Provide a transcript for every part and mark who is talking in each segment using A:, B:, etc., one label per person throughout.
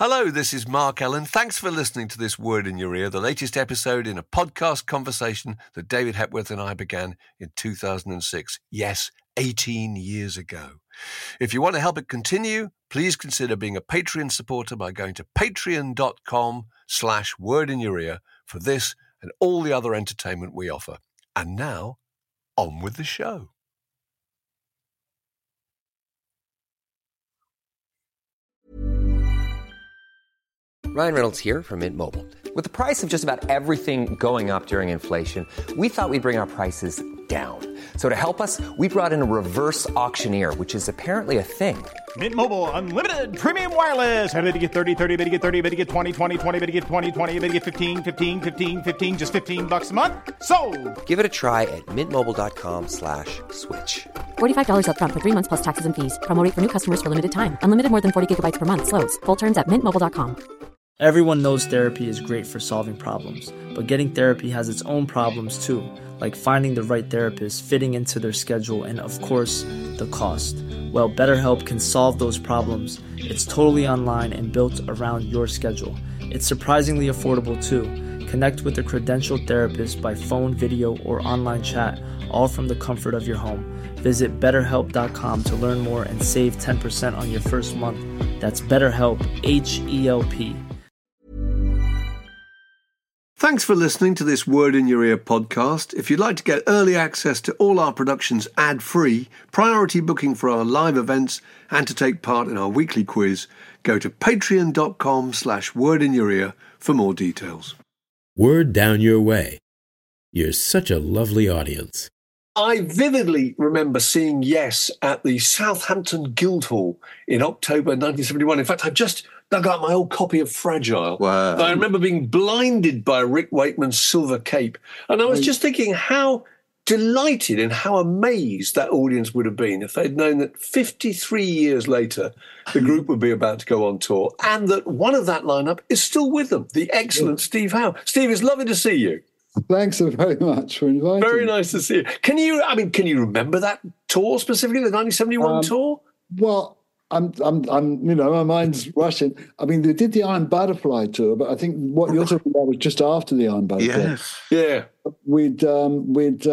A: Hello, this is Mark Ellen. Thanks for listening to this Word in Your Ear, the latest episode in a podcast conversation that David Hepworth and I began in 2006. Yes, 18 years ago. If you want to help it continue, please consider being a Patreon supporter by going to patreon.com/wordinyourear for this and all the other entertainment we offer. And now, on with the show.
B: Ryan Reynolds here from Mint Mobile. With the price of just about everything going up during inflation, we thought we'd bring our prices down. So to help us, we brought in a reverse auctioneer, which is apparently a thing.
C: Mint Mobile Unlimited Premium Wireless. How to get 30, 30, bit to get 30, bit to get 20, 20, 20, bit to get 20, 20, bit to get 15, 15, 15, 15, just $15 a month? Sold!
B: Give it a try at mintmobile.com/switch.
D: $45 up front for 3 months plus taxes and fees. Promo rate for new customers for limited time. Unlimited more than 40 gigabytes per month. Slows full terms at mintmobile.com.
E: Everyone knows therapy is great for solving problems, but getting therapy has its own problems too, like finding the right therapist, fitting into their schedule, and of course, the cost. Well, BetterHelp can solve those problems. It's totally online and built around your schedule. It's surprisingly affordable too. Connect with a credentialed therapist by phone, video, or online chat, all from the comfort of your home. Visit BetterHelp.com to learn more and save 10% on your first month. That's BetterHelp, H-E-L-P.
A: Thanks for listening to this Word in Your Ear podcast. If you'd like to get early access to all our productions ad-free, priority booking for our live events, and to take part in our weekly quiz, go to patreon.com/wordinyourear for more details.
F: Word down your way. You're such a lovely audience.
A: I vividly remember seeing Yes at the Southampton Guildhall in October 1971. In fact, I've just dug out my old copy of Fragile.
G: Wow.
A: I remember being blinded by Rick Wakeman's Silver Cape. And I was just thinking how delighted and how amazed that audience would have been if they'd known that 53 years later, the group would be about to go on tour and that one of that lineup is still with them, the excellent Steve Howe. Steve, it's lovely to see you.
G: Thanks so very much for inviting me.
A: Very nice to see you. Can you remember that tour specifically, the 1971 tour?
G: Well, I'm, my mind's rushing. I mean, they did the Iron Butterfly tour, but I think what you're talking about was just after the Iron Butterfly.
A: Yes. Yeah.
G: We did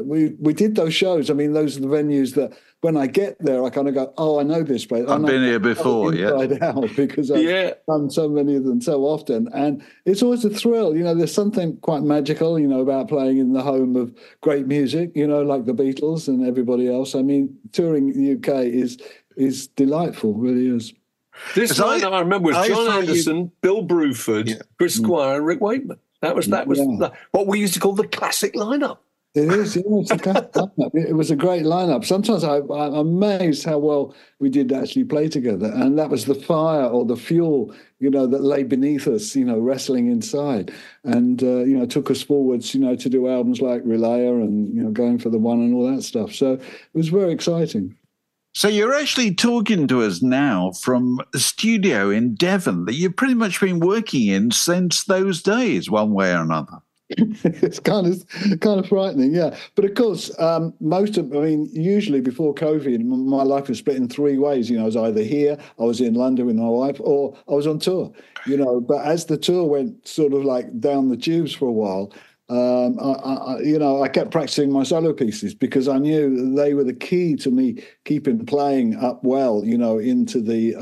G: those shows. I mean, those are the venues that when I get there, I kind of go, oh, I know this place.
H: I've been here before,
G: inside out, because I've done so many of them so often. And it's always a thrill. You know, there's something quite magical, about playing in the home of great music, like the Beatles and everybody else. I mean, touring the UK is delightful, really is.
A: This line I remember was John Anderson, Bill Bruford, Chris Squire, and Rick Wakeman. That was what we used to call the classic lineup.
G: It is. It was a great lineup. It was a great lineup. Sometimes I'm amazed how well we did actually play together, and that was the fire or the fuel, that lay beneath us, wrestling inside, and took us forwards, to do albums like Relaya and Going for the One and all that stuff. So it was very exciting.
H: So you're actually talking to us now from a studio in Devon that you've pretty much been working in since those days, one way or another.
G: It's kind of frightening, yeah. But of course, usually before COVID, my life was split in three ways. I was either here, I was in London with my wife, or I was on tour. But as the tour went sort of like down the tubes for a while, I kept practicing my solo pieces because I knew they were the key to me keeping playing up well, into the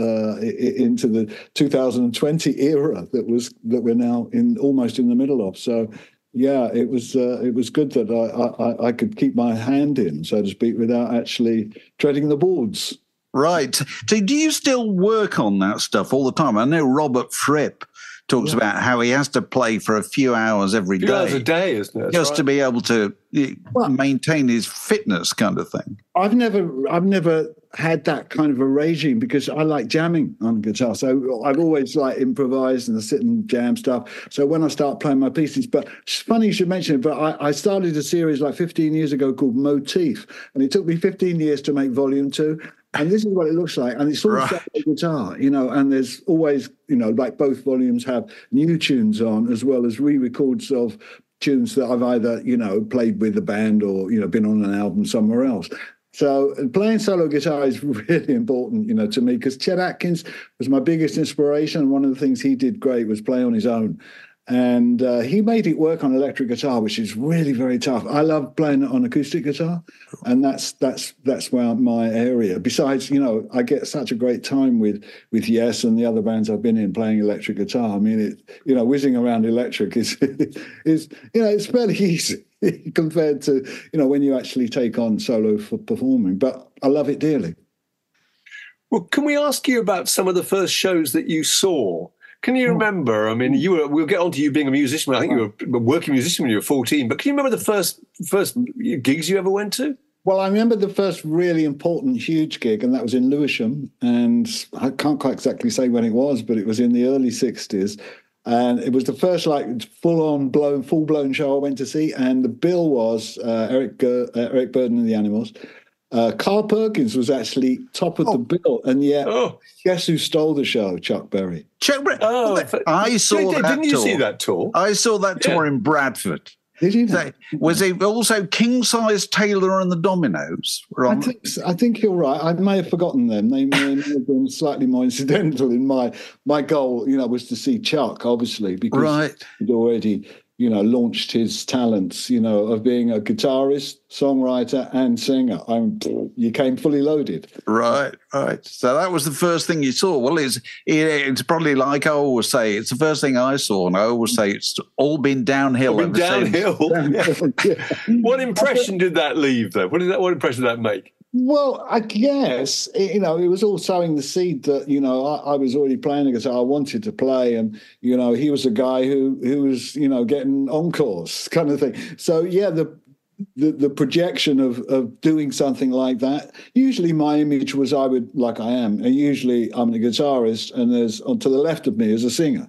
G: 2020 era that we're now almost in the middle of. So, yeah, it was good that I could keep my hand in, so to speak, without actually treading the boards.
H: Right. So, do you still work on that stuff all the time? I know Robert Fripp talks about how he has to play for a few hours every day.
A: Hours a day, isn't it?
H: Just to be able to maintain his fitness kind of thing.
G: I've never had that kind of a regime because I like jamming on guitar. So I've always improvised and sit and jam stuff. So when I start playing my pieces, but it's funny you should mention it, but I started a series 15 years ago called Motif, and it took me 15 years to make volume 2. And this is what it looks like. And it's all set with guitar, and there's always, both volumes have new tunes on as well as re-records of tunes that I've either, played with the band or, been on an album somewhere else. So playing solo guitar is really important, to me, because Chet Atkins was my biggest inspiration. One of the things he did great was play on his own. And he made it work on electric guitar, which is really very tough. I love playing it on acoustic guitar, and that's where my area. Besides, I get such a great time with Yes and the other bands I've been in playing electric guitar. I mean, whizzing around electric is it's fairly easy compared to when you actually take on solo for performing. But I love it dearly.
A: Well, can we ask you about some of the first shows that you saw? Can you remember? I mean, we'll get on to you being a musician. I think you were a working musician when you were 14. But can you remember the first gigs you ever went to?
G: Well, I remember the first really important, huge gig, and that was in Lewisham. And I can't quite exactly say when it was, but it was in the early 60s. And it was the first full-blown show I went to see. And the bill was Eric Burdon and the Animals. Carl Perkins was actually top of the bill, and yet guess who stole the show? Chuck Berry.
H: Chuck Berry. I saw that.
A: Didn't you see that tour?
H: I saw that tour in Bradford.
G: Did you know?
H: Was it also King Size Taylor and the Dominoes?
G: I think you're right. I may have forgotten them. They may have been slightly more incidental in my goal. Was to see Chuck, obviously, because he'd already launched his talents, of being a guitarist, songwriter, and singer. You came fully loaded.
H: Right. So that was the first thing you saw. Well, it's probably like I always say, it's the first thing I saw, and I always say it's all been downhill.
A: What impression did that leave, though? What impression did that make?
G: Well, I guess, it was all sowing the seed that, I was already playing the guitar. I wanted to play. And, he was a guy who was, getting encores kind of thing. So, yeah, the projection of doing something like that, usually my image was and usually I'm the guitarist and there's to the left of me is a singer.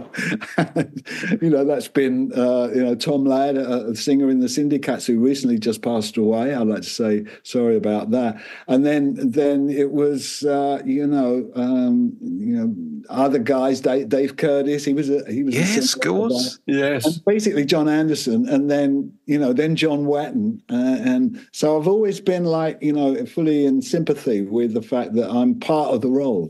G: That's been Tom Ladd, a singer in the Syndicats who recently just passed away. I'd like to say sorry about that. And then it was other guys, Dave Curtis, he was
H: yes, of course,
A: yes,
G: and basically John Anderson, and then John Wetton. And so I've always been fully in sympathy with the fact that I'm part of the role,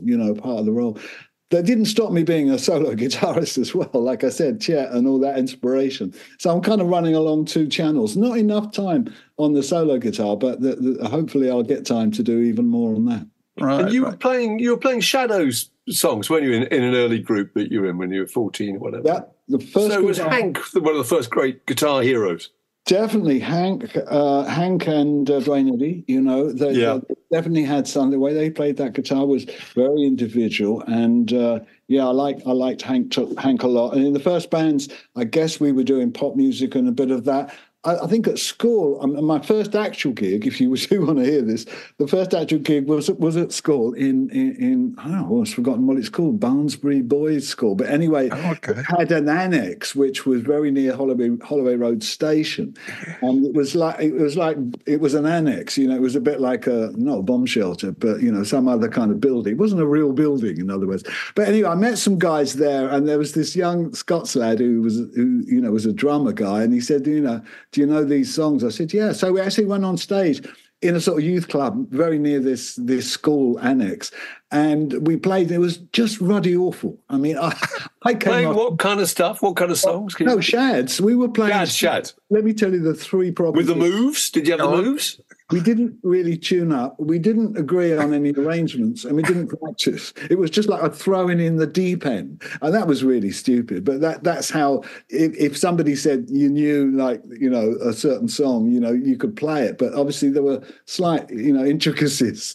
G: That didn't stop me being a solo guitarist as well. Like I said, Chet and all that inspiration. So I'm kind of running along two channels. Not enough time on the solo guitar, but hopefully I'll get time to do even more on that.
A: Right. And you were playing Shadows songs, weren't you, in an early group that you were in when you were 14 or whatever? So it was Hank, one of the first great guitar heroes.
G: Definitely Hank and Duane Eddy, they definitely had something. The way they played that guitar was very individual, and I liked Hank a lot. And in the first bands, I guess we were doing pop music and a bit of that. I think at school, my first actual gig, if you do want to hear this, the first actual gig was at school in I've forgotten what it's called, Barnsbury Boys School. But anyway, it had an annex which was very near Holloway Road Station, and it was an annex. It was a bit like not a bomb shelter, but some other kind of building. It wasn't a real building, in other words. But anyway, I met some guys there, and there was this young Scots lad who was a drummer guy, and he said, do you know these songs? I said, yeah. So we actually went on stage in a sort of youth club very near this school annex, and we played. It was just ruddy awful. I mean, I came
A: playing
G: up,
A: what kind of stuff? What kind of songs?
G: Shads. We were playing
A: Shad.
G: Let me tell you the three problems.
A: With the moves? Did you have the moves?
G: We didn't really tune up. We didn't agree on any arrangements, and we didn't practice. It was just like a throwing in the deep end, and that was really stupid. But that's how. If somebody said you knew, a certain song, you could play it. But obviously there were slight, intricacies.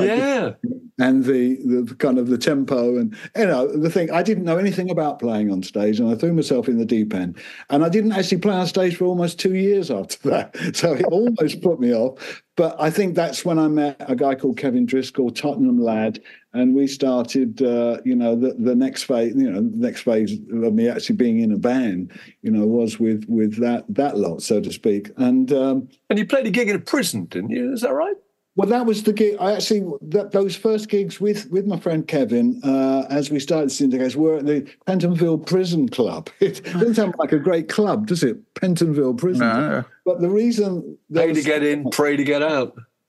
G: And the kind of the tempo and the thing. I didn't know anything about playing on stage, and I threw myself in the deep end. And I didn't actually play on stage for almost 2 years after that. So it almost put me off. But I think that's when I met a guy called Kevin Driscoll, Tottenham lad, and we started, the next phase. The next phase of me actually being in a band, was with that lot, so to speak. And
A: you played a gig in a prison, didn't you? Is that right?
G: Well, that was the gig. I actually those first gigs with my friend Kevin, as we started Syndicates, were at the Pentonville Prison Club. It doesn't sound like a great club, does it? Pentonville Prison.
H: No.
G: But the reason
A: pay to get in, pray to get out.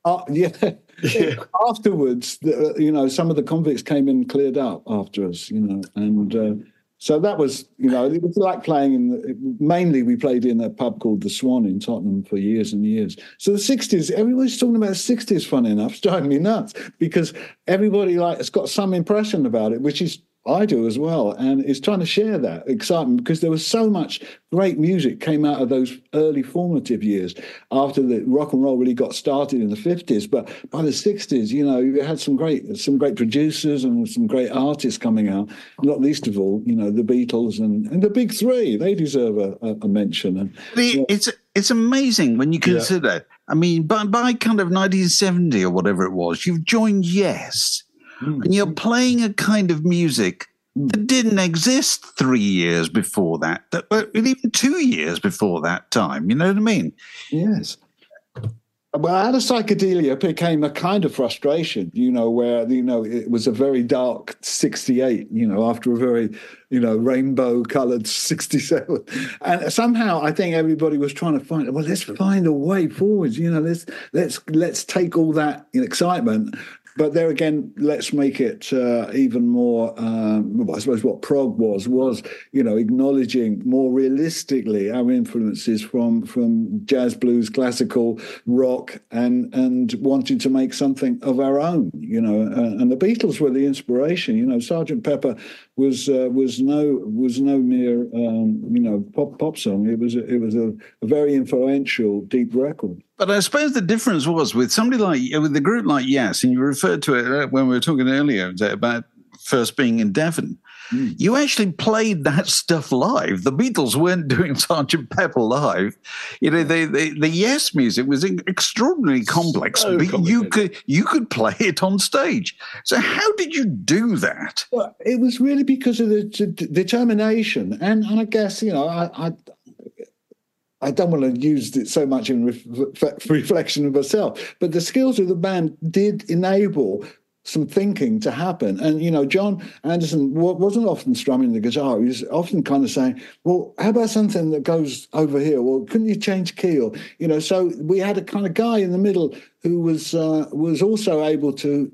G: Yeah. Afterwards, some of the convicts came in and cleared up after us, and so that was, it was like playing mainly we played in a pub called The Swan in Tottenham for years and years. So the 60s, everybody's talking about the 60s, funny enough. It's driving me nuts because everybody has got some impression about it, which is I do as well, and is trying to share that excitement because there was so much great music came out of those early formative years after the rock and roll really got started in the 50s. But by the 60s, you had some great producers and some great artists coming out, not least of all, the Beatles and the Big Three. They deserve a mention. And
H: it's amazing when you consider, I mean, by kind of 1970 or whatever it was, you've joined Yes. And you're playing a kind of music that didn't exist 3 years before that, even 2 years before that time. You know what I mean?
G: Yes. Well, out of psychedelia became a kind of frustration, where, it was a very dark 68, after a very, rainbow-coloured 67. And somehow I think everybody was trying to find, let's find a way forward, let's take all that excitement. But there again, let's make it even more, I suppose what prog was, acknowledging more realistically our influences from jazz, blues, classical, rock, and wanting to make something of our own, and the Beatles were the inspiration. Sgt. Pepper was no mere, pop song. It was a very influential, deep record.
H: But I suppose the difference was with a group like Yes, and you referred to it when we were talking earlier about first being in Devon. You actually played that stuff live. The Beatles weren't doing Sgt. Pepper live. The Yes music was extraordinarily complex.
A: So
H: you could play it on stage. So how did you do that?
G: Well, it was really because of the determination, and I guess I don't want to use it so much in reflection of myself, but the skills of the band did enable some thinking to happen. And, John Anderson wasn't often strumming the guitar. He was often kind of saying, well, how about something that goes over here? Well, couldn't you change key? Or, so we had a kind of guy in the middle who was also able to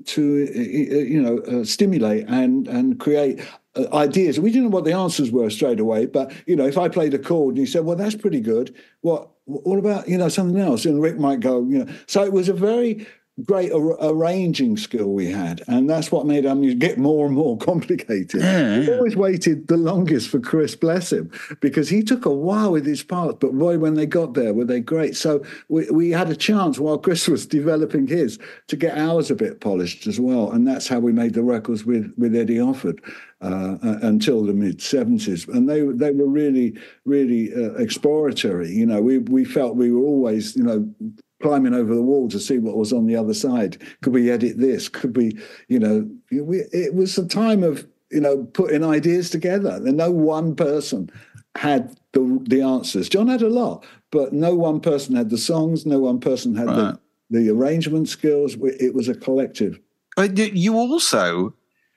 G: stimulate and create ideas. We didn't know what the answers were straight away, but, if I played a chord and he said, well, that's pretty good. What about, something else? And Rick might go, So it was a very great arranging skill we had, and that's what made our music get more and more complicated. We always waited the longest for Chris, bless him, because he took a while with his parts, but boy, when they got there, were they great. So we had a chance while Chris was developing his to get ours a bit polished as well, and that's how we made the records with Eddie Offord until the mid-70s, and they were really, really exploratory. We felt we were always, climbing over the wall to see what was on the other side. Could we edit this? Could we, it was a time of, putting ideas together. And no one person had the answers. John had a lot, but no one person had the songs. No one person had the arrangement skills. It was a collective.
H: You also,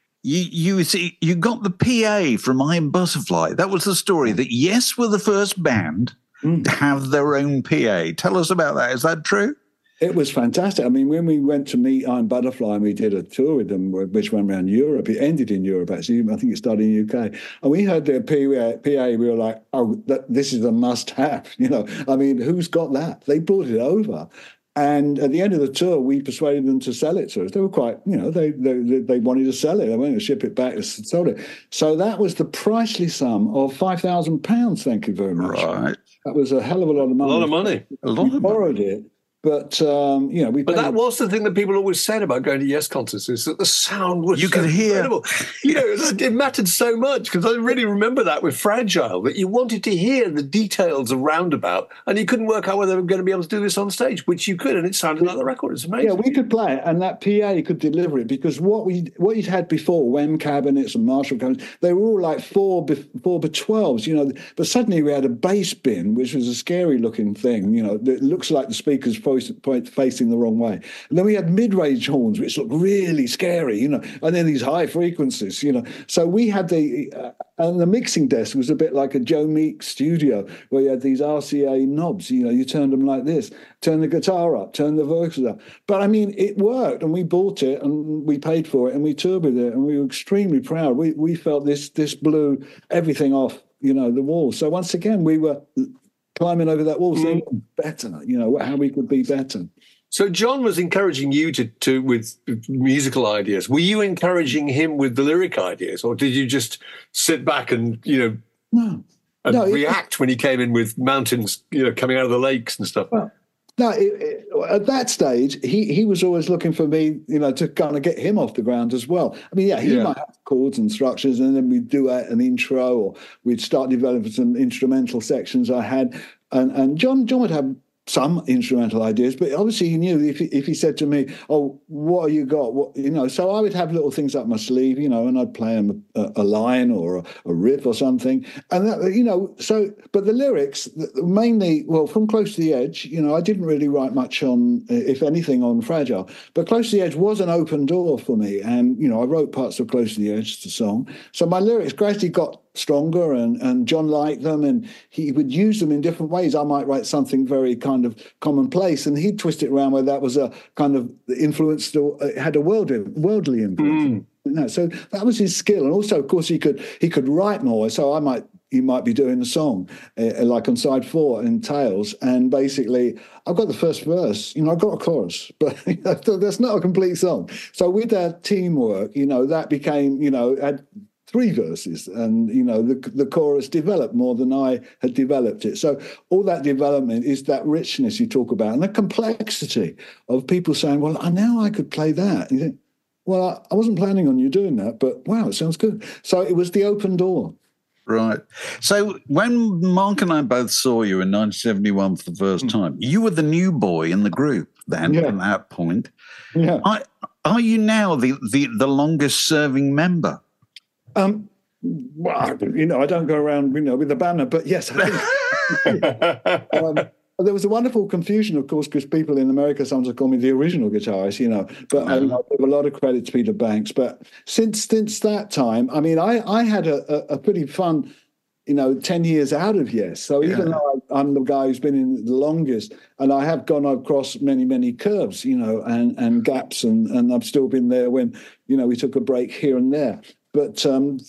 H: you got the PA from Iron Butterfly. That was the story, that Yes were the first band to have their own PA. Tell us about that. Is that true?
G: It was fantastic. I mean, when we went to meet Iron Butterfly and we did a tour with them, which went around Europe, it ended in Europe, actually. I think it started in the UK. And we heard their PA, we were like, this is a must-have. I mean, who's got that? They brought it over. And at the end of the tour, we persuaded them to sell it to us. They were quite, they wanted to sell it. They wanted to ship it back, sold it. So that was the pricely sum of £5,000, thank you very much.
H: Right.
G: That was a hell of a lot of money.
A: A lot of money.
G: We borrowed it. But, we...
A: But that was the thing that people always said about going to Yes concerts, is that the sound was
H: you could hear.
A: Incredible. It mattered so much, because I really remember that with Fragile, that you wanted to hear the details of Roundabout, and you couldn't work out whether they were going to be able to do this on stage, which you could, and it sounded like the record. It's amazing.
G: Yeah, we could play it, and that PA could deliver it, because what you'd had before, Wem cabinets and Marshall cabinets, they were all like 4x12s, but suddenly we had a bass bin, which was a scary-looking thing, that looks like the speakers facing the wrong way. And then we had mid-range horns, which looked really scary, and then these high frequencies, So we had and the mixing desk was a bit like a Joe Meek studio, where you had these RCA knobs, you turned them like this, turn the guitar up, turn the vocals up. But I mean, it worked, and we bought it, and we paid for it, and we toured with it, and we were extremely proud. We felt this blew everything off, the wall. So once again, we were climbing over that wall, saying better, how we could be better.
A: So John was encouraging you to with musical ideas. Were you encouraging him with the lyric ideas, or did you just sit back and react when he came in with mountains, coming out of the lakes and stuff?
G: Well, no, at that stage, he was always looking for me, to kind of get him off the ground as well. I mean, he might have chords and structures, and then we'd do an intro, or we'd start developing some instrumental sections I had. And John would have some instrumental ideas, but obviously he knew if he said to me, "Oh, what have you got?" So I would have little things up my sleeve, and I'd play him a line or a riff or something, and that, So, but the lyrics mainly, from Close to the Edge, I didn't really write much on, if anything, on Fragile, but Close to the Edge was an open door for me, and I wrote parts of Close to the Edge, the song, so my lyrics gradually got stronger, and John liked them, and he would use them in different ways. I might write something very kind of commonplace, and he'd twist it around where that was a kind of influence, it had a worldly influence. So that was his skill, and also, of course, he could write more. So he might be doing a song like on side 4 in Tales, and basically I've got the first verse, I've got a chorus, but that's not a complete song. So with that teamwork, that became, had 3 verses, and the chorus developed more than I had developed it. So all that development is that richness you talk about, and the complexity of people saying, "Well, now I could play that." And you think, "Well, I wasn't planning on you doing that, but wow, it sounds good." So it was the open door.
H: Right. So when Mark and I both saw you in 1971 for the first time, you were the new boy in the group then. At that point.
G: Yeah.
H: Are you now the longest serving member?
G: Well, I don't go around, with a banner, but yes, I think. There was a wonderful confusion, of course, because people in America sometimes call me the original guitarist, But I give a lot of credit to Peter Banks. But since that time, I mean, I had a pretty fun, 10 years out of Yes. So even though I'm the guy who's been in the longest, and I have gone across many, many curves, and gaps, and I've still been there when, we took a break here and there. But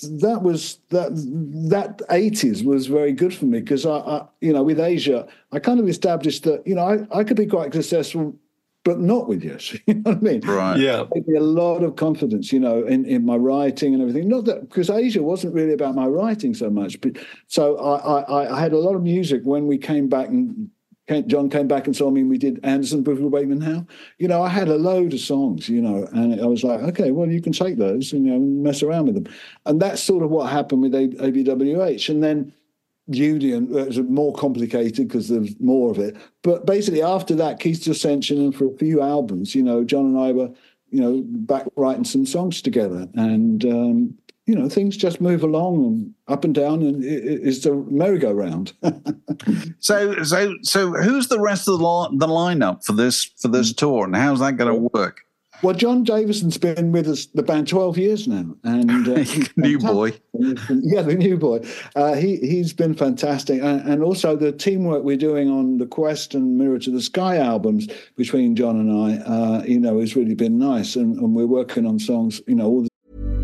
G: that 80s was very good for me, because I with Asia, I kind of established that I could be quite successful, but not with Yes. You know what I mean?
H: Right.
A: Yeah.
G: It gave me a lot of confidence, in my writing and everything. Not that, because Asia wasn't really about my writing so much, but so I had a lot of music when we came back, and John came back and saw me, and we did Anderson, Bruford, Wakeman Howe. I had a load of songs, and I was like, okay, well, you can take those and mess around with them. And that's sort of what happened with ABWH. And then Union was more complicated because there's more of it. But basically after that, Keys to Ascension, and for a few albums, John and I were, back writing some songs together. And, things just move along and up and down, and it's the merry-go-round.
H: So who's the rest of the lineup for this tour, and how's that going to work?
G: Well, John Davison's been with us, the band, 12 years now, and
H: new boy.
G: Yeah, the new boy. He's been fantastic, and also the teamwork we're doing on the Quest and Mirror to the Sky albums between John and I, has really been nice, and we're working on songs, all the.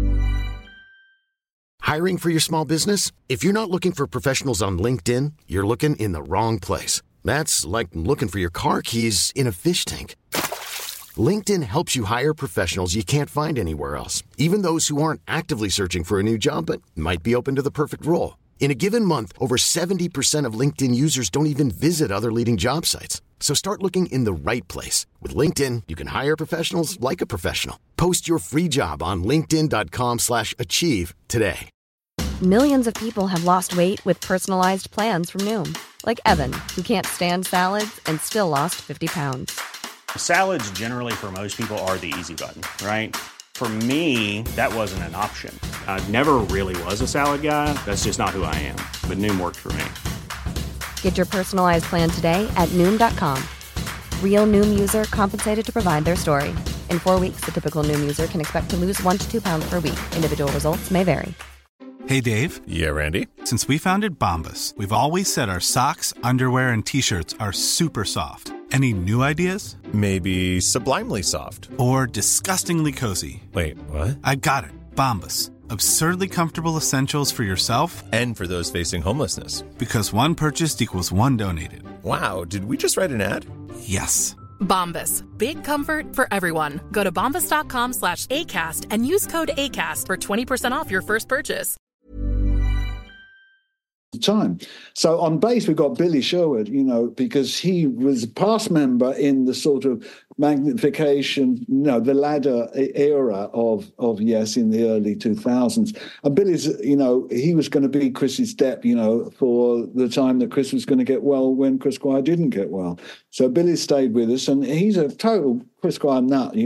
I: Hiring for your small business? If you're not looking for professionals on LinkedIn, you're looking in the wrong place. That's like looking for your car keys in a fish tank. LinkedIn helps you hire professionals you can't find anywhere else, even those who aren't actively searching for a new job but might be open to the perfect role. In a given month, over 70% of LinkedIn users don't even visit other leading job sites. So start looking in the right place. With LinkedIn, you can hire professionals like a professional. Post your free job on linkedin.com/achieve today.
J: Millions of people have lost weight with personalized plans from Noom. Like Evan, who can't stand salads and still lost 50 pounds.
K: Salads generally for most people are the easy button, right? For me, that wasn't an option. I never really was a salad guy. That's just not who I am. But Noom worked for me.
J: Get your personalized plan today at Noom.com. Real Noom user compensated to provide their story. In 4 weeks, the typical Noom user can expect to lose 1 to 2 pounds per week. Individual results may vary.
L: Hey, Dave.
M: Yeah, Randy.
L: Since we founded Bombas, we've always said our socks, underwear, and T-shirts are super soft. Any new ideas?
M: Maybe sublimely soft.
L: Or disgustingly cozy.
M: Wait, what?
L: I got it. Bombas. Absurdly comfortable essentials for yourself
M: and for those facing homelessness.
L: Because one purchased equals one donated.
M: Wow, did we just write an ad?
L: Yes.
N: Bombas. Big comfort for everyone. Go to bombas.com/ACAST and use code ACAST for 20% off your first purchase.
G: Time. So on bass, we've got Billy Sherwood, because he was a past member in the sort of magnification, the ladder era of Yes in the early 2000s. And Billy's, he was going to be Chris's step, for the time that Chris was going to get well when Chris Squire didn't get well. So Billy stayed with us, and he's a total Chris Squire nut.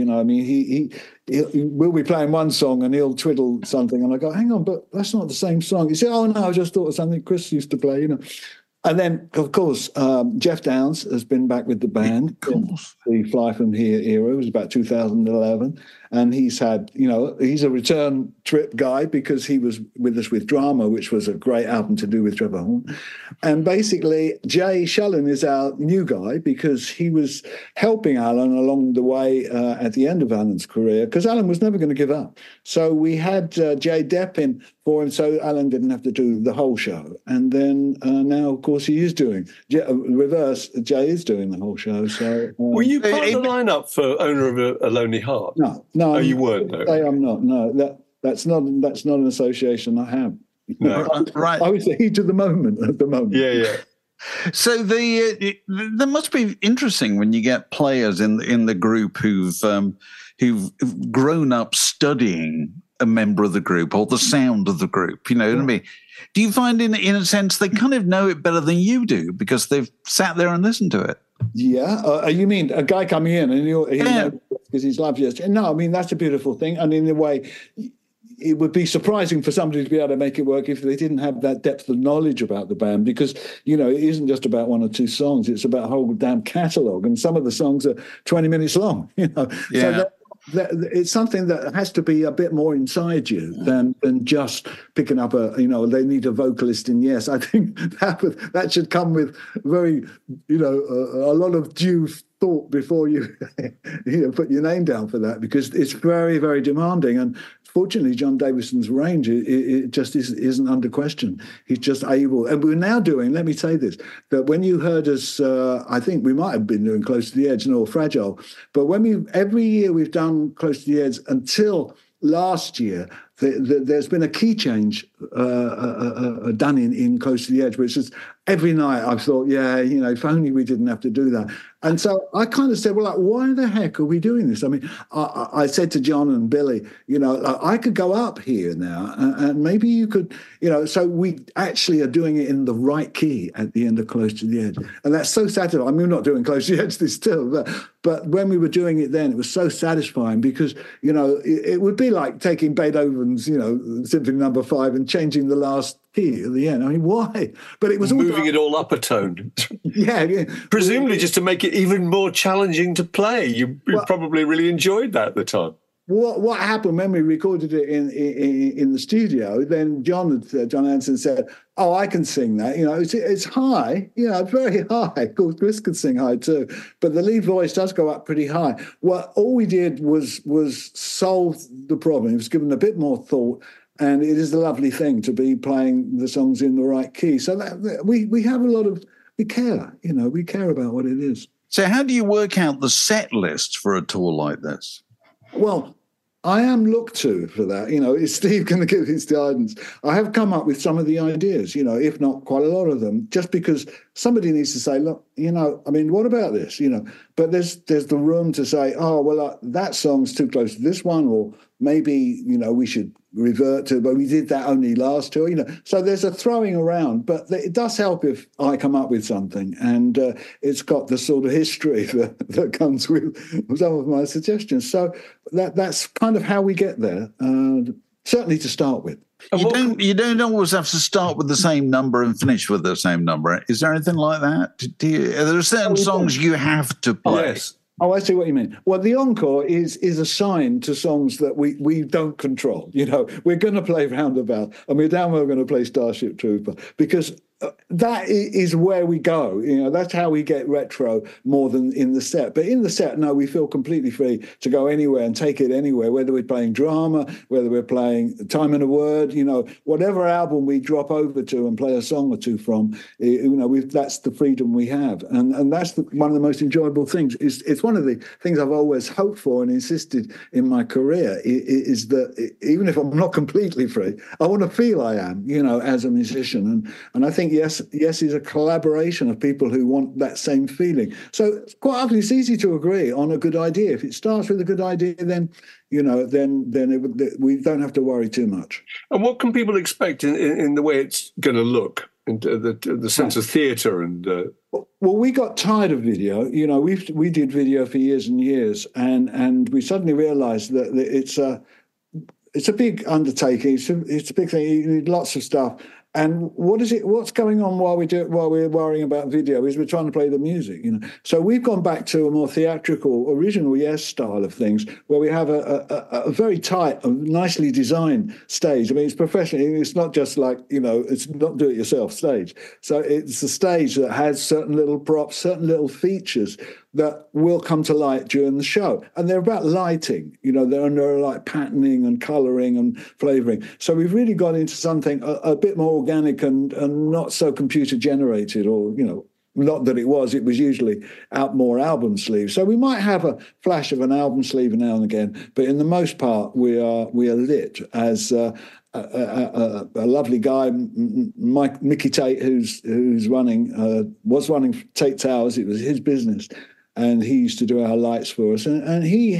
G: We'll be playing one song and he'll twiddle something, and I go, hang on, but that's not the same song. He said, oh no, I just thought of something Chris used to play, And then, of course, Jeff Downs has been back with the band in the Fly From Here era. It was about 2011. And he's had, he's a return trip guy because he was with us with Drama, which was a great album to do with Trevor Horn. And basically, Jay Shullen is our new guy because he was helping Alan along the way at the end of Alan's career, because Alan was never going to give up. So we had Jay Depp in for him, so Alan didn't have to do the whole show. And then now, of course, he is doing reverse. Jay is doing the whole show. So
A: were you part of the lineup for Owner of a Lonely Heart?
G: No,
A: you weren't. No.
G: I'm not. No, that's not an association I have.
H: No. Right.
G: I was the heat of the moment at the moment.
A: Yeah.
H: So there must be interesting when you get players in the group who've grown up studying a member of the group or the sound of the group. You know what I mean? Do you find in a sense they kind of know it better than you do because they've sat there and listened to it?
G: Yeah. You mean a guy coming in and because he's loved it? No, I mean, that's a beautiful thing. And in a way, it would be surprising for somebody to be able to make it work if they didn't have that depth of knowledge about the band, because, it isn't just about one or two songs. It's about a whole damn catalogue. And some of the songs are 20 minutes long, Yeah. So it's something that has to be a bit more inside you than just picking up they need a vocalist in Yes. I think that should come with very, a lot of due thought before you put your name down for that, because it's very, very demanding. And fortunately, John Davison's range, it just isn't under question. He's just able. And we're now doing, let me say this, that when you heard us, I think we might have been doing Close to the Edge or Fragile, but every year we've done Close to the Edge until last year, there's been a key change done in Close to the Edge, which is every night I've thought, if only we didn't have to do that. And so I kind of said, well, why the heck are we doing this? I mean, I said to John and Billy, I could go up here now and maybe you could, so we actually are doing it in the right key at the end of Close to the Edge. And that's so satisfying. I mean, we're not doing Close to the Edge still, but when we were doing it then, it was so satisfying because, it would be like taking Beethoven's, Symphony No. 5 and changing the last key at the end. I mean, why? But it was
A: moving it all up a tone. Yeah. Presumably just to make it even more challenging to play. You probably really enjoyed that at the time.
G: What happened when we recorded it in the studio? Then John Anderson said, "Oh, I can sing that. It's high. Very high. Of course, Chris can sing high too, but the lead voice does go up pretty high." Well, all we did was solve the problem. It was given a bit more thought. And it is a lovely thing to be playing the songs in the right key. So that we have we care, we care about what it is.
H: So how do you work out the set list for a tour like this?
G: Well, I am looked to for that. Is Steve going to give his guidance? I have come up with some of the ideas, if not quite a lot of them, just because somebody needs to say, look, what about this? But there's the room to say, oh, well, that song's too close to this one, or maybe, we should revert to, but we did that only last tour, So there's a throwing around, but it does help if I come up with something, and it's got the sort of history that comes with some of my suggestions. So that's kind of how we get there. certainly to start with.
H: You don't always have to start with the same number and finish with the same number. Is there anything like that? Are there certain songs you have to play?
A: Yes.
G: Oh, I see what you mean. Well, the encore is assigned to songs that we don't control. You know, we're going to play Roundabout, and we're damn well going to play Starship Trooper, because that is where we go. You know, that's how we get retro more than in the set. But in the set, no, we feel completely free to go anywhere and take it anywhere, whether we're playing drama, whether we're playing Time and a Word, you know, whatever album we drop over to and play a song or two from, you know, that's the freedom we have. And that's one of the most enjoyable things. It's one of the things I've always hoped for and insisted in my career is that even if I'm not completely free, I want to feel I am, you know, as a musician. And I think Yes is a collaboration of people who want that same feeling. So quite often it's easy to agree on a good idea. If it starts with a good idea, then, you know, we don't have to worry too much.
A: And what can people expect in the way it's going to look, in the sense of theatre and...
G: Well, we got tired of video. You know, we did video for years and years, and we suddenly realised that it's a big undertaking. It's a big thing. You need lots of stuff. And what's going on while we're worrying about video is we're trying to play the music, you know. So we've gone back to a more theatrical, original Yes style of things, where we have a very tight, nicely designed stage. I mean, it's professional. It's not just like, you know, it's not do-it-yourself stage. So it's a stage that has certain little props, certain little features that will come to light during the show. And they're about lighting, you know, they're like patterning and colouring and flavouring. So we've really got into something a bit more organic and not so computer generated, or, you know, not that it was usually out more album sleeves. So we might have a flash of an album sleeve now and again, but in the most part we are lit as a lovely guy, Mickey Tate, who's was running Tate Towers. It was his business, and he used to do our lights for us. And he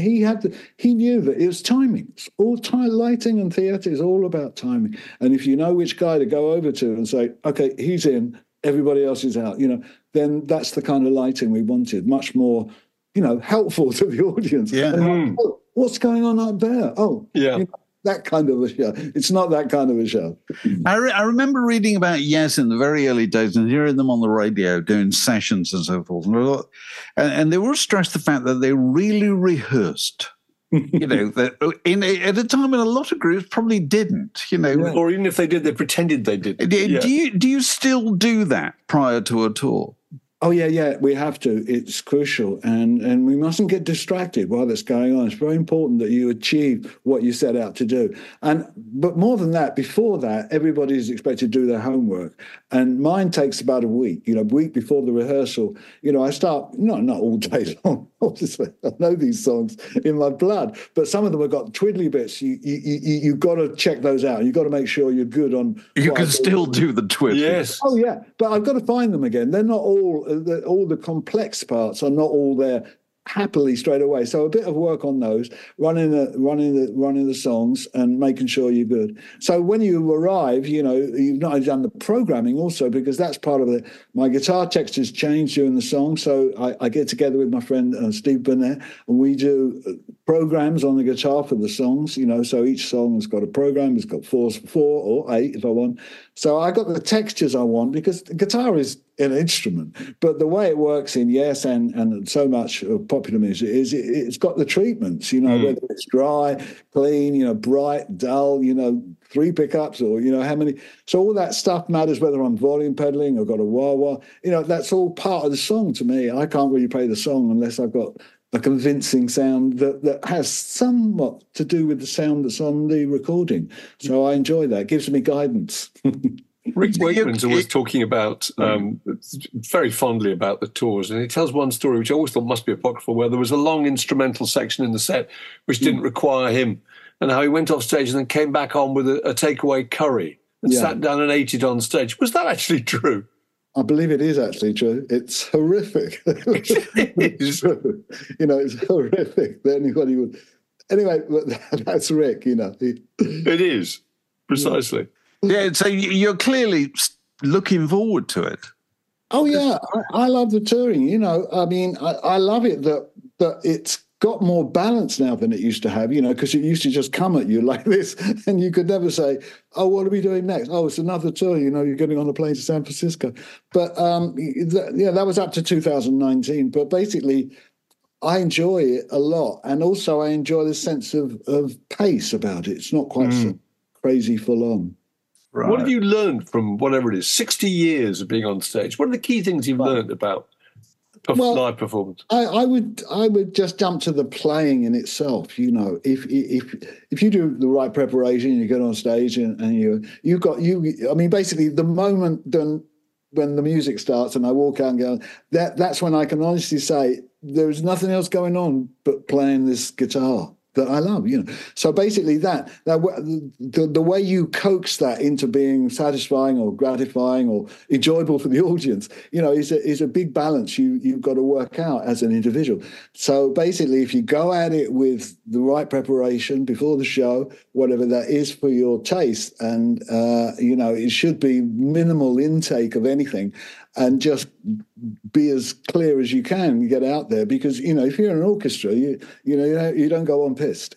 G: knew that it was timing. It's all lighting and theatre is all about timing. And if you know which guy to go over to and say, okay, he's in, everybody else is out, you know, then that's the kind of lighting we wanted. Much more, you know, helpful to the audience.
H: Yeah.
G: Like, oh, what's going on up there? Oh,
A: yeah.
G: You know, that kind of a show. It's not that kind of a show.
H: I remember reading about Yes in the very early days and hearing them on the radio doing sessions and so forth. And they all stressed the fact that they really rehearsed. You know, at a time when a lot of groups probably didn't, you know.
A: Yeah. Or even if they did, they pretended they did.
H: Do you still do that prior to a tour?
G: Oh, yeah, we have to. It's crucial. And we mustn't get distracted while that's going on. It's very important that you achieve what you set out to do. But more than that, before that, everybody is expected to do their homework. And mine takes about a week, you know, a week before the rehearsal. You know, I start, not all day long, obviously. I know these songs in my blood. But some of them have got twiddly bits. You've got to check those out. You've got to make sure you're good on...
H: You can still do the twiddly.
A: Yes.
G: Oh, yeah. But I've got to find them again. They're not all the complex parts are not all there happily straight away. So a bit of work on those, running the songs and making sure you're good. So when you arrive, you know, you've not only done the programming also, because that's part of it. My guitar textures change during the song. So I get together with my friend Steve Burnett, and we do programs on the guitar for the songs, you know, so each song has got a program. It's got four or 8 if I want. So I got the textures I want, because the guitar is an instrument, but the way it works in Yes and so much of popular music is it's got the treatments, you know, whether it's dry, clean, you know, bright, dull, you know, 3 pickups, or, you know, how many. So all that stuff matters, whether I'm volume pedaling or got a wah-wah, you know, that's all part of the song to me. I can't really play the song unless I've got a convincing sound that has somewhat to do with the sound that's on the recording. So I enjoy that. It gives me guidance.
A: Rick Wakeman's always talking about, very fondly about the tours, and he tells one story which I always thought must be apocryphal, where there was a long instrumental section in the set which didn't require him, and how he went off stage and then came back on with a takeaway curry and sat down and ate it on stage. Was that actually true?
G: I believe it is actually true. It's horrific. It's true. You know, it's horrific that anybody would... Anyway, that's Rick, you know.
A: It is, precisely.
H: Yeah, so you're clearly looking forward to it.
G: Oh, yeah. I love the touring, you know. I mean, I love it that it's got more balance now than it used to have, because it used to just come at you like this, and you could never say, oh, what are we doing next? Oh, it's another tour, you're getting on a plane to San Francisco. But that was up to 2019. But basically, I enjoy it a lot. And also I enjoy the sense of pace about it. It's not quite so crazy full on.
A: Right. What have you learned from whatever it is, 60 years of being on stage? What are the key things you've learned about live performance?
G: I would just jump to the playing in itself. If you do the right preparation, you get on stage and basically the moment when the music starts and I walk out and go, that's when I can honestly say there's nothing else going on but playing this guitar that I love, So basically the way you coax that into being satisfying or gratifying or enjoyable for the audience, is a big balance you've got to work out as an individual. So basically, if you go at it with the right preparation before the show, whatever that is for your taste, and, it should be minimal intake of anything, and just be as clear as you can get out there, because if you're in an orchestra, you don't go on pissed.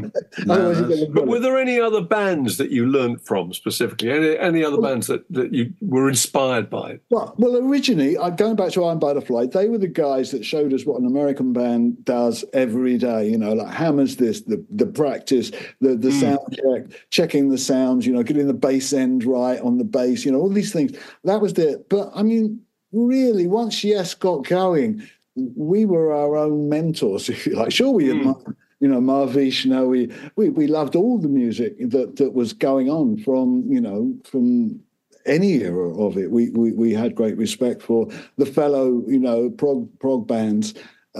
A: But were there any other bands that you learned from specifically? Any other bands that you were inspired by?
G: Well, originally, going back to Iron Butterfly, they were the guys that showed us what an American band does every day. Like hammers this, the practice, the sound check, checking the sounds. Getting the bass end right on the bass. All these things. That was it. But I mean, really, once Yes got going, we were our own mentors, if you like. Sure, we admired, Mahavishnu. We loved all the music that was going on from any era of it. We had great respect for the fellow, prog bands.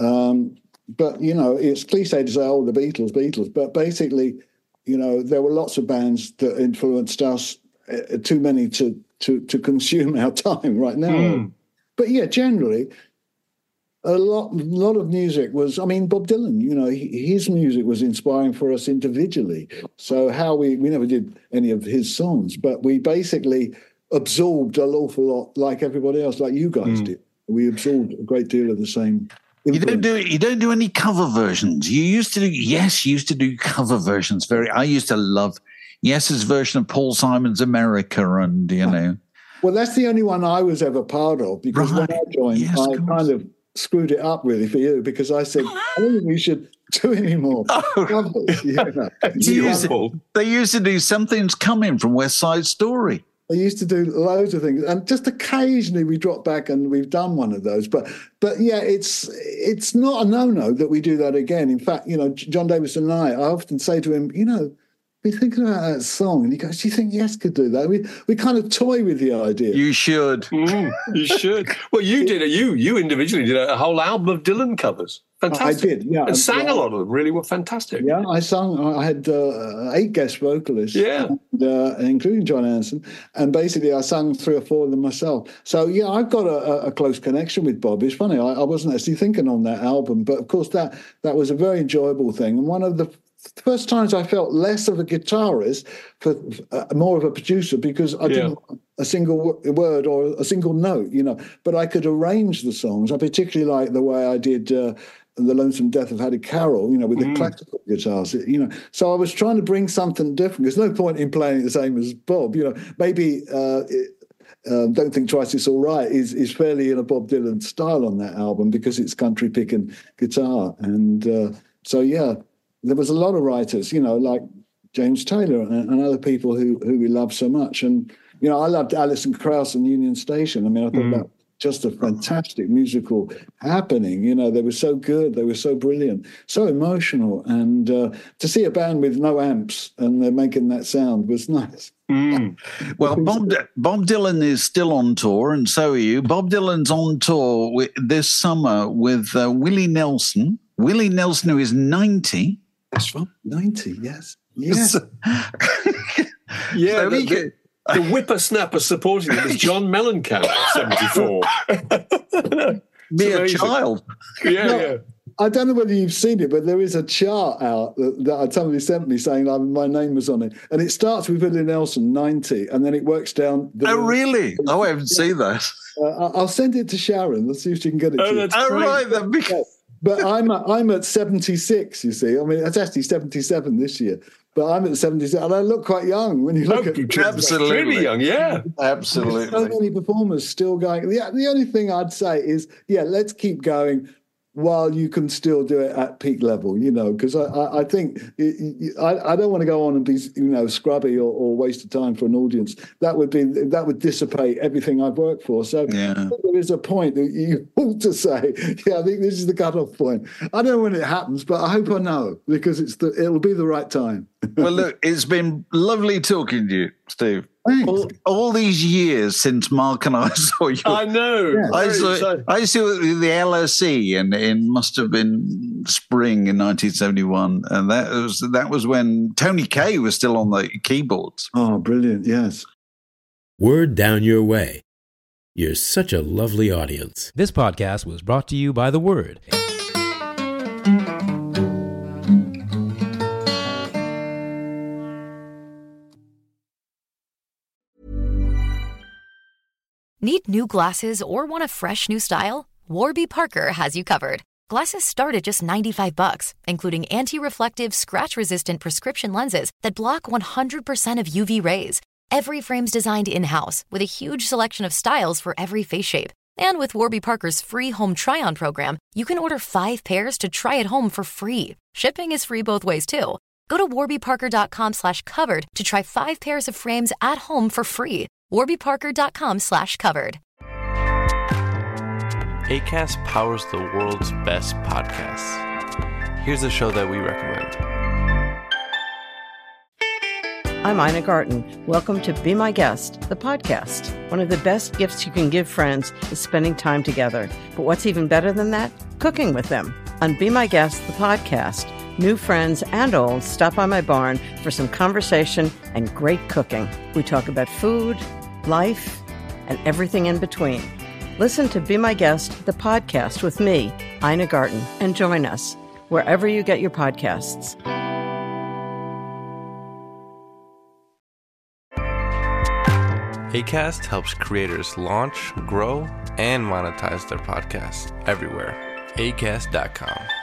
G: But it's cliche to say, oh, the Beatles. But basically, there were lots of bands that influenced us. Too many to consume our time right now. But yeah, generally, a lot of music was, Bob Dylan, his music was inspiring for us individually. So we never did any of his songs, but we basically absorbed an awful lot like everybody else, like you guys did. We absorbed a great deal of the same.
H: You don't do any cover versions. Used to do cover versions. I used to love Yes's version of Paul Simon's America, and
G: Well, that's the only one I was ever part of, because when I joined, I kind of screwed it up really for you, because I said, I don't think we should do any more covers.
H: They used to do Something's Coming from West Side Story.
G: They used to do loads of things, and just occasionally we drop back and we've done one of those. But yeah, it's not a no-no that we do that again. In fact, John Davis and I often say to him, we're thinking about that song, and he goes, do you think Yes could do that? We kind of toy with the idea.
H: You should.
A: You should. Well, you did it. You individually did a whole album of Dylan covers. Fantastic.
G: I did, yeah.
A: And sang a lot of them, really were fantastic.
G: Yeah, I had 8 guest vocalists, including John Anderson, and basically I sang 3 or 4 of them myself. So, yeah, I've got a close connection with Bob. It's funny, I wasn't actually thinking on that album, but of course that was a very enjoyable thing. And one of the first times I felt less of a guitarist, more of a producer, because I didn't want a single word or a single note, but I could arrange the songs. I particularly like the way I did The Lonesome Death of Hattie Carroll, with the classical guitars, So I was trying to bring something different. There's no point in playing the same as Bob, Maybe Don't Think Twice, It's All Right is fairly in a Bob Dylan style on that album, because it's country picking guitar. And so, yeah, there was a lot of writers, like James Taylor and other people who we love so much. And, I loved Alison Krauss and Union Station. I thought that was just a fantastic musical happening. They were so good. They were so brilliant, so emotional. And to see a band with no amps and they're making that sound was nice.
H: Well, Bob Dylan is still on tour, and so are you. Bob Dylan's on tour this summer with Willie Nelson. Willie Nelson, who is 90.
G: That's right, 90, yes. Yes.
A: Yeah, so the whippersnapper supporting him is John Mellencamp, 74.
H: Be a child.
A: Yeah.
G: I don't know whether you've seen it, but there is a chart out that somebody sent me saying my name was on it. And it starts with Willie Nelson, 90, and then it works down.
H: Oh, really? Oh, I haven't seen that.
G: I'll send it to Sharon. Let's see if she can get it to you.
H: Oh, right. That'd be
G: But I'm at 76, you see. I mean, it's actually 77 this year. But I'm at 77, and I look quite young when you look at it.
H: Absolutely.
A: Really young, yeah.
H: Absolutely.
G: So many performers still going. The only thing I'd say is, let's keep going while you can still do it at peak level, because I think I don't want to go on and be, scrubby or waste of time for an audience. That would dissipate everything I've worked for. So there is a point that you ought to say, I think this is the cutoff point. I don't know when it happens, but I hope I know, because it'll be the right time.
H: Well, look, it's been lovely talking to you, Steve. All these years since Mark and I saw you.
A: I know. Yeah.
H: I saw the LSE, and it must have been spring in 1971, and that was when Tony Kaye was still on the keyboards.
G: Oh, brilliant! Yes.
F: Word down your way. You're such a lovely audience.
O: This podcast was brought to you by The Word.
P: Need new glasses or want a fresh new style? Warby Parker has you covered. Glasses start at just $95, including anti-reflective, scratch-resistant prescription lenses that block 100% of UV rays. Every frame's designed in-house with a huge selection of styles for every face shape. And with Warby Parker's free home try-on program, you can order 5 pairs to try at home for free. Shipping is free both ways, too. Go to warbyparker.com/covered to try 5 pairs of frames at home for free. warbyparker.com/covered.
Q: Acast powers the world's best podcasts. Here's a show that we recommend.
R: I'm Ina Garten. Welcome to Be My Guest, the podcast. One of the best gifts you can give friends is spending time together. But what's even better than that? Cooking with them. On Be My Guest, the podcast, new friends and old stop by my barn for some conversation and great cooking. We talk about food, life, and everything in between. Listen to Be My Guest, the podcast with me, Ina Garten, and join us wherever you get your podcasts.
Q: Acast helps creators launch, grow, and monetize their podcasts everywhere. Acast.com.